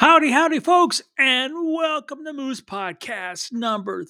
Howdy, howdy, folks, and welcome to Moose Podcast number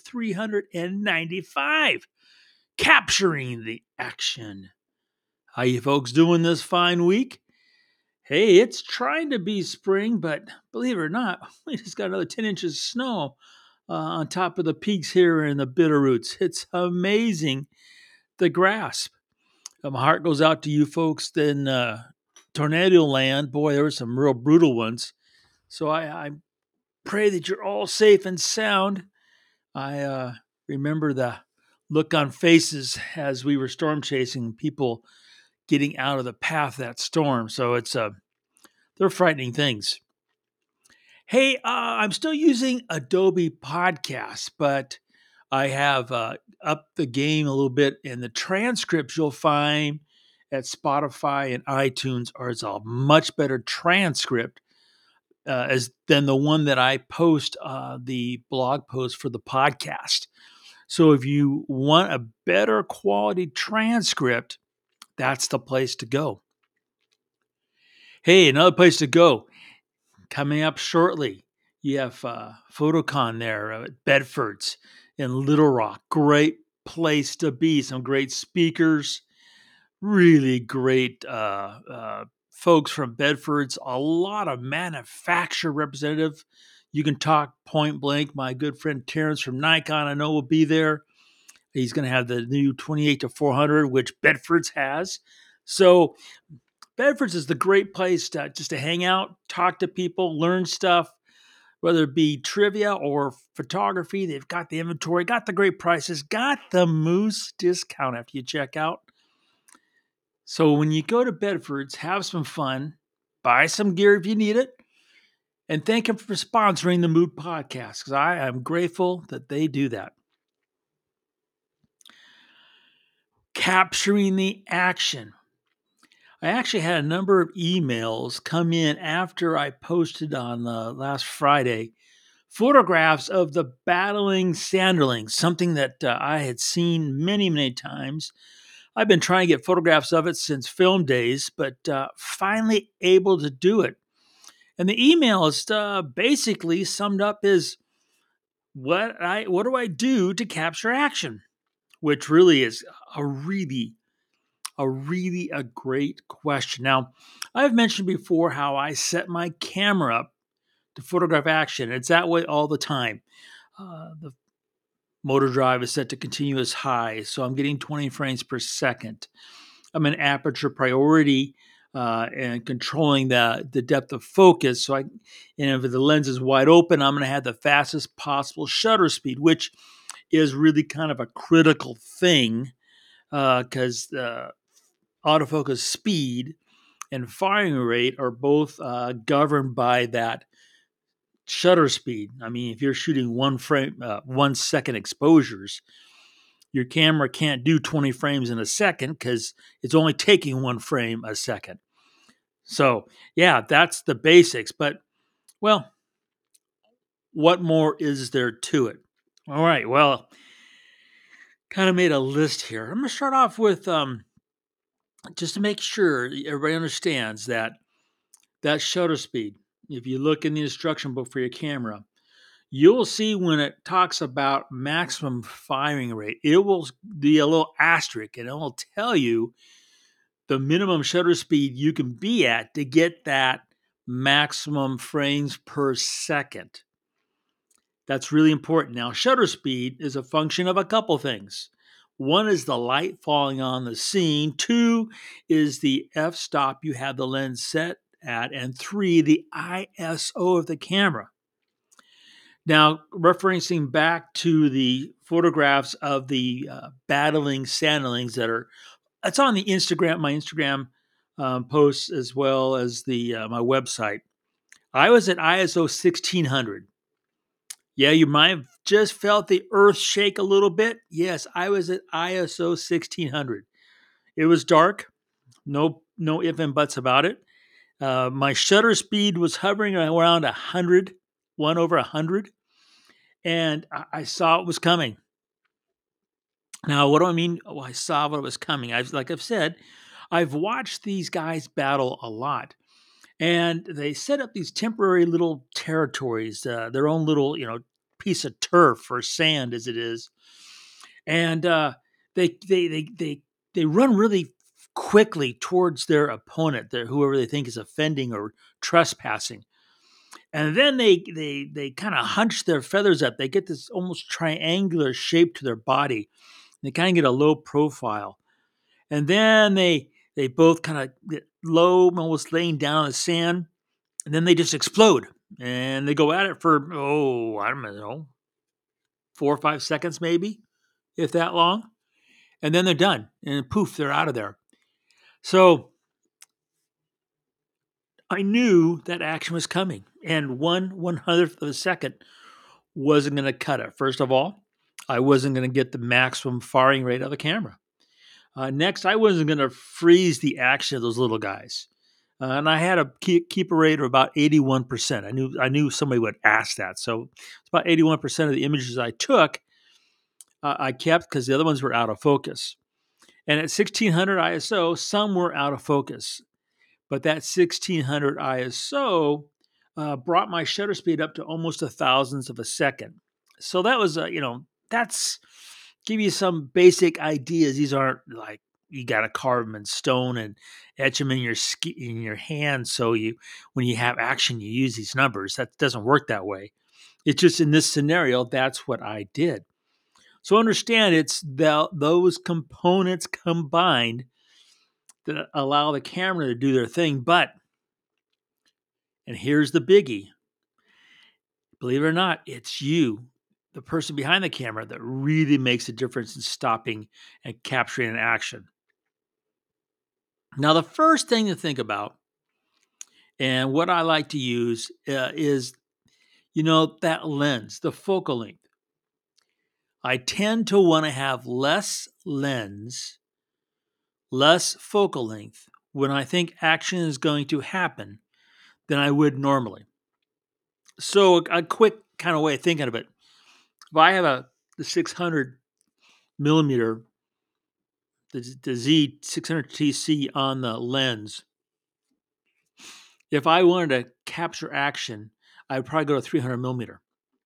395, Capturing the Action. How you folks doing this fine week? Hey, it's trying to be spring, but believe it or not, we just got another 10 inches of snow on top of the peaks here in the Bitterroots. It's amazing, the grasp. My heart goes out to you folks in tornado land. Boy, there were some real brutal ones. So I pray that you're all safe and sound. I remember the look on faces as we were storm chasing, people getting out of the path of that storm. So they're frightening things. Hey, I'm still using Adobe Podcasts, but I have upped the game a little bit, and the transcripts you'll find at Spotify and iTunes are a much better transcript as than the one that I post the blog post for the podcast. So if you want a better quality transcript, that's the place to go. Hey, another place to go coming up shortly. You have Photocon there at Bedford's in Little Rock. Great place to be. Some great speakers, really great folks from Bedford's, a lot of manufacturer representative. You can talk point blank. My good friend Terrence from Nikon, I know, will be there. He's going to have the new 28-400, which Bedford's has. So Bedford's is the great place just to hang out, talk to people, learn stuff, whether it be trivia or photography. They've got the inventory, got the great prices, got the Moose discount after you check out. So when you go to Bedford's, have some fun, buy some gear if you need it, and thank them for sponsoring the Mood Podcast, because I am grateful that they do that. Capturing the action. I actually had a number of emails come in after I posted on last Friday photographs of the battling sanderlings, something that I had seen many, many times. I've been trying to get photographs of it since film days, but finally able to do it. And the email is basically summed up as what do I do to capture action, which really is a great question. Now, I've mentioned before how I set my camera up to photograph action. It's that way all the time. The motor drive is set to continuous high, so I'm getting 20 frames per second. I'm in aperture priority and controlling the depth of focus. So and if the lens is wide open, I'm going to have the fastest possible shutter speed, which is really kind of a critical thing because autofocus speed and firing rate are both governed by that shutter speed. I mean, if you're shooting 1 second exposures, your camera can't do 20 frames in a second because it's only taking 1 frame a second. So, yeah, that's the basics. But, well, what more is there to it? All right, well, kind of made a list here. I'm going to start off with just to make sure everybody understands that shutter speed. If you look in the instruction book for your camera, you'll see when it talks about maximum firing rate, it will be a little asterisk and it will tell you the minimum shutter speed you can be at to get that maximum frames per second. That's really important. Now, shutter speed is a function of a couple things. One is the light falling on the scene. 2 is the f-stop you have the lens set at. And 3, the ISO of the camera. Now, referencing back to the photographs of the battling sanderlings it's on the Instagram, my Instagram posts as well as the my website. I was at ISO 1600. Yeah, you might have just felt the earth shake a little bit. Yes, I was at ISO 1600. It was dark. No if and buts about it. My shutter speed was hovering around 100, 1/100. And I saw it was coming. Now, what do I mean? Oh, I saw what was coming. Like I've said, I've watched these guys battle a lot. And they set up these temporary little territories, their own little, piece of turf or sand as it is. And they, they, they, they, they run really quickly towards their opponent, whoever they think is offending or trespassing. And then they kind of hunch their feathers up. They get this almost triangular shape to their body. They kind of get a low profile. And then they both kind of get low, almost laying down on the sand, and then they just explode. And they go at it for, I don't know, 4 or 5 seconds maybe, if that long. And then they're done. And poof, they're out of there. So I knew that action was coming. And 1/100th of a second wasn't going to cut it. First of all, I wasn't going to get the maximum firing rate of the camera. Next, I wasn't going to freeze the action of those little guys. And I had a keep a rate of about 81%. I knew somebody would ask that. So it's about 81% of the images I took, I kept because the other ones were out of focus. And at 1600 ISO, some were out of focus. But that 1600 ISO brought my shutter speed up to almost a thousandth of a second. So that was, that's give you some basic ideas. These aren't like you got to carve them in stone and etch them in your hand. So when you have action, you use these numbers. That doesn't work that way. It's just in this scenario, that's what I did. So understand it's those components combined that allow the camera to do their thing. But, and here's the biggie, believe it or not, it's you, the person behind the camera, that really makes a difference in stopping and capturing an action. Now, the first thing to think about, and what I like to use is, that lens, the focal length. I tend to want to have less lens, less focal length when I think action is going to happen than I would normally. So a quick kind of way of thinking of it, if I have the 600 millimeter, the Z600TC on the lens, if I wanted to capture action, I would probably go to 300 millimeter.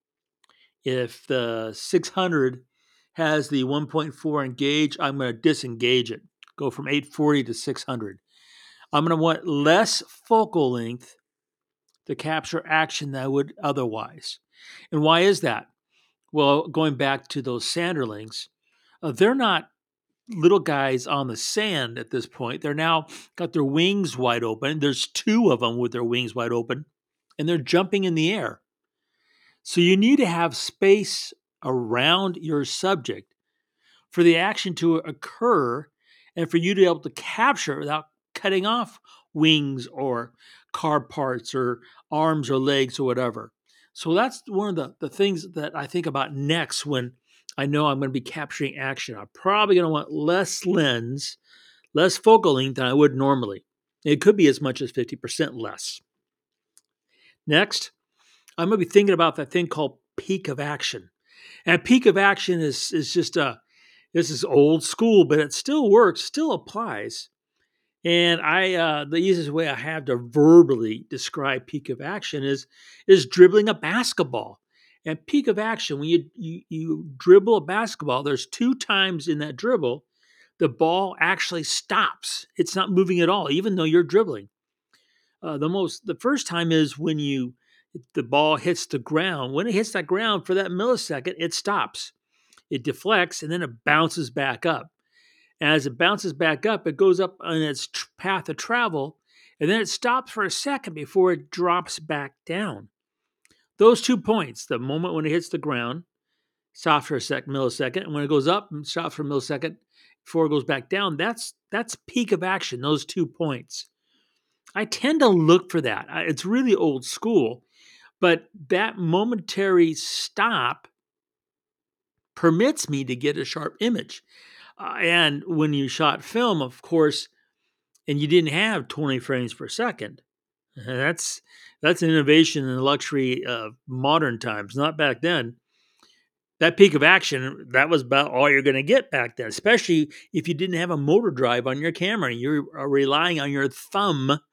If the 600 has the 1.4 engage, I'm going to disengage it, go from 840 to 600. I'm going to want less focal length to capture action than I would otherwise. And why is that? Well, going back to those Sanderlings, they're not little guys on the sand at this point. They're now got their wings wide open. There's two of them with their wings wide open, and they're jumping in the air. So you need to have space around your subject for the action to occur and for you to be able to capture without cutting off wings or car parts or arms or legs or whatever. So that's one of the things that I think about next when I know I'm going to be capturing action. I'm probably going to want less lens, less focal length than I would normally. It could be as much as 50% less. Next, I'm going to be thinking about that thing called peak of action. And peak of action is just this is old school, but it still works, still applies. And the easiest way I have to verbally describe peak of action is dribbling a basketball. And peak of action, when you dribble a basketball, there's 2 times in that dribble the ball actually stops. It's not moving at all, even though you're dribbling. The first time is when the ball hits the ground. When it hits that ground for that millisecond, it stops. It deflects and then it bounces back up. As it bounces back up, it goes up on its path of travel, and then it stops for a second before it drops back down. Those 2 points, the moment when it hits the ground, stops for a millisecond, and when it goes up, and stops for a millisecond before it goes back down, that's peak of action, those 2 points. I tend to look for that. It's really old school, but that momentary stop permits me to get a sharp image. And when you shot film, of course, and you didn't have 20 frames per second, that's an innovation and luxury of modern times, not back then. That peak of action, that was about all you're going to get back then, especially if you didn't have a motor drive on your camera. You're relying on your thumb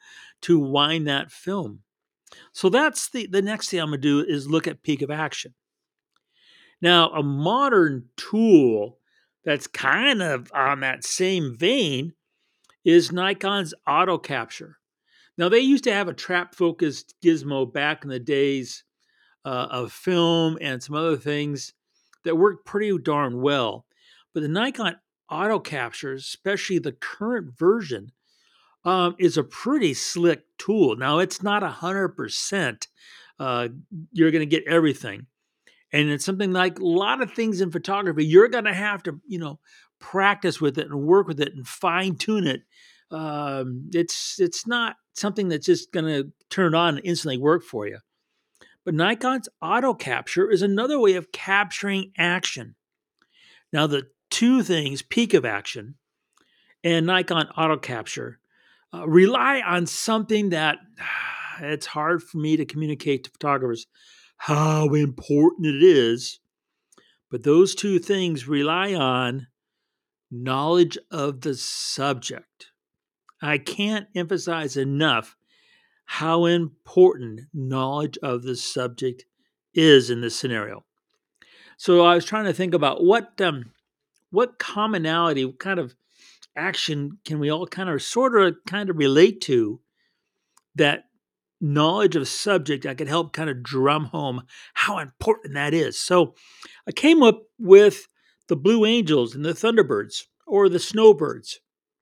to wind that film. So that's the next thing I'm going to do is look at peak of action. Now, a modern tool that's kind of on that same vein is Nikon's auto capture. Now, they used to have a trap focused gizmo back in the days of film and some other things that worked pretty darn well. But the Nikon auto capture, especially the current version, is a pretty slick tool. Now, it's not 100%. Uh, you're going to get everything. And it's something like a lot of things in photography, you're going to have to, practice with it and work with it and fine tune it. It's not something that's just going to turn on and instantly work for you. But Nikon's auto capture is another way of capturing action. Now, the two things, peak of action and Nikon auto capture, rely on something that it's hard for me to communicate to photographers how important it is. But those two things rely on knowledge of the subject. I can't emphasize enough how important knowledge of the subject is in this scenario. So I was trying to think about what commonality, what kind of action can we all kind of relate to that knowledge of subject I could help kind of drum home how important that is. So I came up with the Blue Angels and the Thunderbirds or the Snowbirds.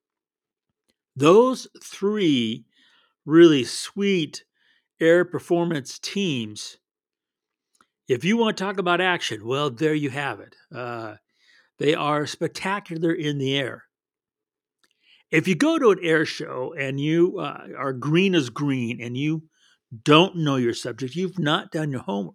Those three really sweet air performance teams. If you want to talk about action, well, there you have it. They are spectacular in the air. If you go to an air show and you are green as green and you don't know your subject, you've not done your homework.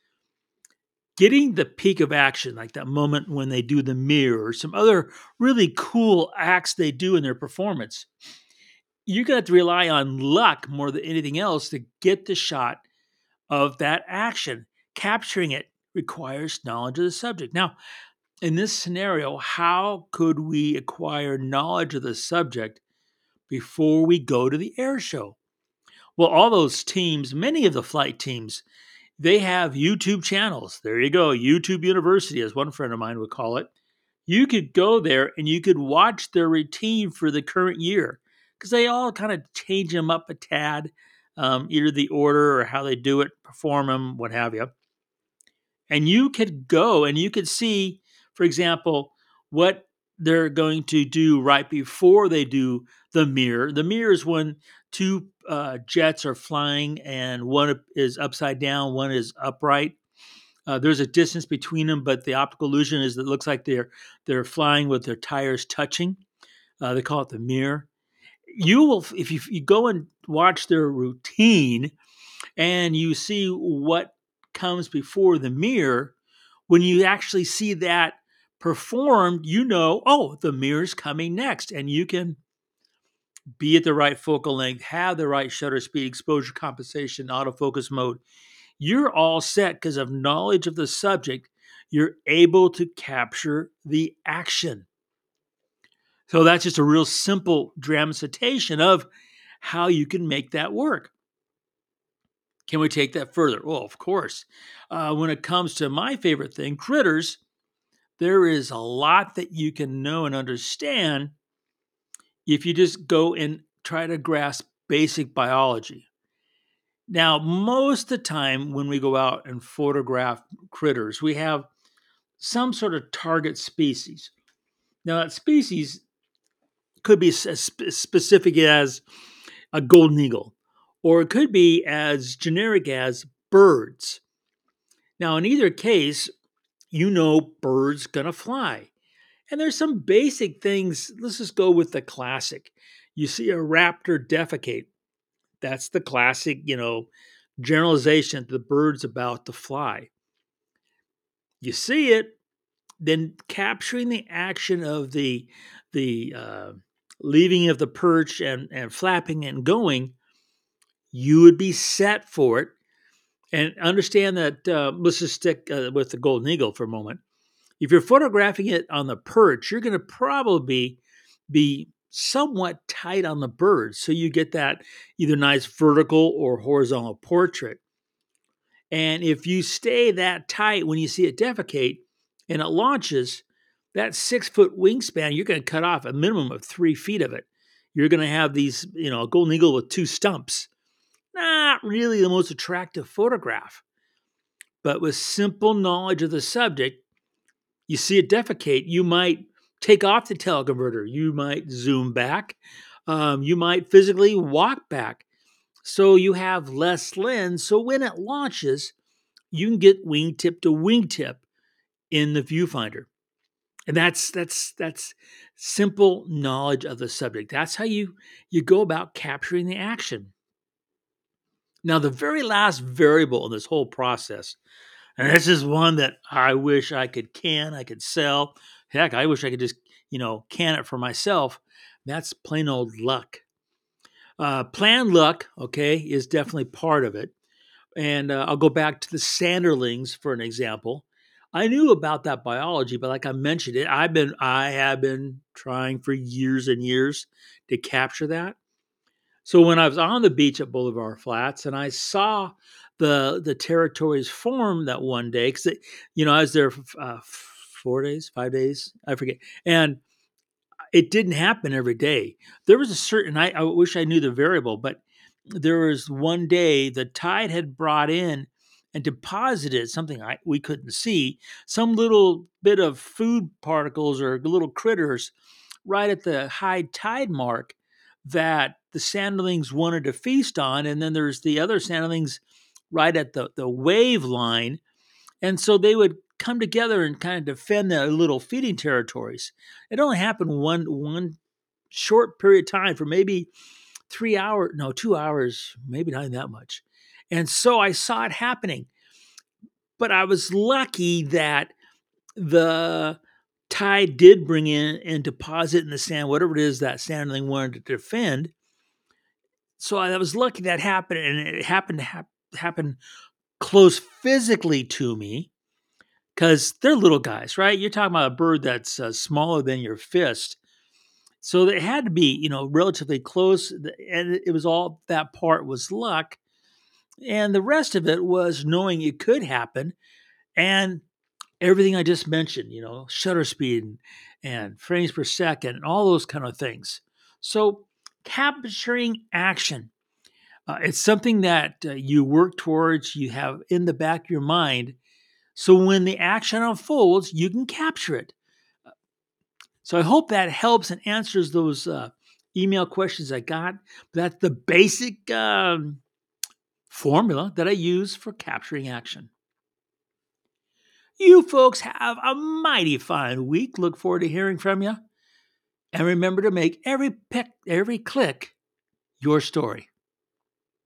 Getting the peak of action, like that moment when they do the mirror or some other really cool acts they do in their performance, you're going to have to rely on luck more than anything else to get the shot of that action. Capturing it requires knowledge of the subject. Now, in this scenario, how could we acquire knowledge of the subject before we go to the air show? Well, all those teams, many of the flight teams, they have YouTube channels. There you go. YouTube University, as one friend of mine would call it. You could go there and you could watch their routine for the current year because they all kind of change them up a tad, either the order or how they do it, perform them, what have you. And you could go and you could see, for example, what they're going to do right before they do the mirror. The mirror is when two jets are flying and one is upside down, one is upright. There's a distance between them, but the optical illusion is that it looks like they're flying with their tires touching. They call it the mirror. You will, if you go and watch their routine, and you see what comes before the mirror, when you actually see that performed, oh, the mirror's coming next. And you can be at the right focal length, have the right shutter speed, exposure compensation, autofocus mode. You're all set because of knowledge of the subject. You're able to capture the action. So that's just a real simple dramatization of how you can make that work. Can we take that further? Well, of course. When it comes to my favorite thing, critters, there is a lot that you can know and understand if you just go and try to grasp basic biology. Now, most of the time when we go out and photograph critters, we have some sort of target species. Now, that species could be as specific as a golden eagle, or it could be as generic as birds. Now, in either case, birds gonna fly. And there's some basic things. Let's just go with the classic. You see a raptor defecate. That's the classic, generalization that the bird's about to fly. You see it, then capturing the action of the leaving of the perch and flapping and going, you would be set for it. And understand that, let's just stick with the golden eagle for a moment. If you're photographing it on the perch, you're going to probably be somewhat tight on the bird. So you get that either nice vertical or horizontal portrait. And if you stay that tight when you see it defecate and it launches, that 6 foot wingspan, you're going to cut off a minimum of 3 feet of it. You're going to have these, a golden eagle with two stumps. Not really the most attractive photograph. But with simple knowledge of the subject, you see it defecate, you might take off the teleconverter. You might zoom back. You might physically walk back. So you have less lens. So when it launches, you can get wingtip to wingtip in the viewfinder. And that's simple knowledge of the subject. That's how you go about capturing the action. Now, the very last variable in this whole process, and this is one that I wish I could I could sell. Heck, I wish I could just, can it for myself. That's plain old luck. Planned luck, okay, is definitely part of it. And I'll go back to the Sanderlings for an example. I knew about that biology, but like I mentioned it, I have been trying for years and years to capture that. So when I was on the beach at Boulevard Flats and I saw the territories form that one day, because I was there for 4 days, 5 days, I forget, and it didn't happen every day. There was a certain I wish I knew the variable, but there was one day the tide had brought in and deposited something we couldn't see, some little bit of food particles or little critters right at the high tide mark that the sanderlings wanted to feast on. And then there's the other sanderlings right at the wave line. And so they would come together and kind of defend their little feeding territories. It only happened one short period of time for maybe 3 hours, no, 2 hours, maybe not even that much. And so I saw it happening. But I was lucky that the tide did bring in and deposit in the sand whatever it is that sanderling wanted to defend. So I was lucky that happened, and it happened to happen close physically to me because they're little guys, right? You're talking about a bird that's smaller than your fist. So it had to be, relatively close. And it was all that part was luck. And the rest of it was knowing it could happen. And everything I just mentioned, shutter speed and frames per second and all those kind of things. So capturing action. It's something that you work towards, you have in the back of your mind. So when the action unfolds, you can capture it. So I hope that helps and answers those email questions I got. That's the basic formula that I use for capturing action. You folks have a mighty fine week. Look forward to hearing from you. And remember to make every click your story.